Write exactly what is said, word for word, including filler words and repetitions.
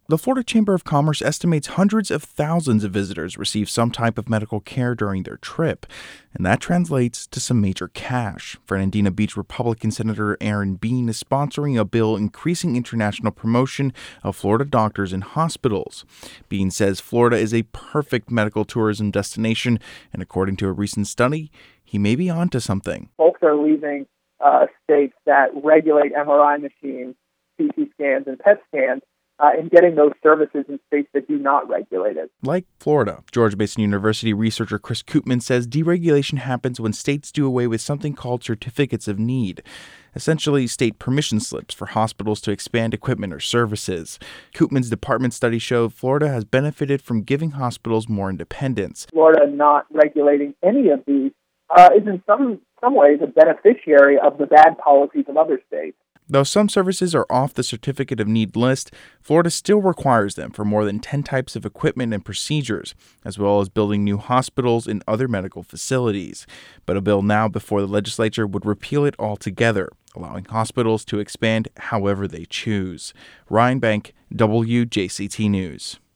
The Florida Chamber of Commerce estimates hundreds of thousands of visitors receive some type of medical care during their trip, and that translates to some major cash. Fernandina Beach Republican Senator Aaron Bean is sponsoring a bill increasing international promotion of Florida doctors and hospitals. Bean says Florida is a perfect medical tourism destination, and according to a recent study, he may be onto something. Folks are leaving uh, states that regulate M R I machines, C T scans, and P E T scans, Uh, and getting those services in states that do not regulate it. Like Florida, George Mason University researcher Chris Koopman says deregulation happens when states do away with something called certificates of need, essentially state permission slips for hospitals to expand equipment or services. Koopman's department study showed Florida has benefited from giving hospitals more independence. Florida not regulating any of these uh, is in some, some ways a beneficiary of the bad policies of other states. Though some services are off the Certificate of Need list, Florida still requires them for more than ten types of equipment and procedures, as well as building new hospitals and other medical facilities. But a bill now before the legislature would repeal it altogether, allowing hospitals to expand however they choose. Ryan Bank, W J C T News.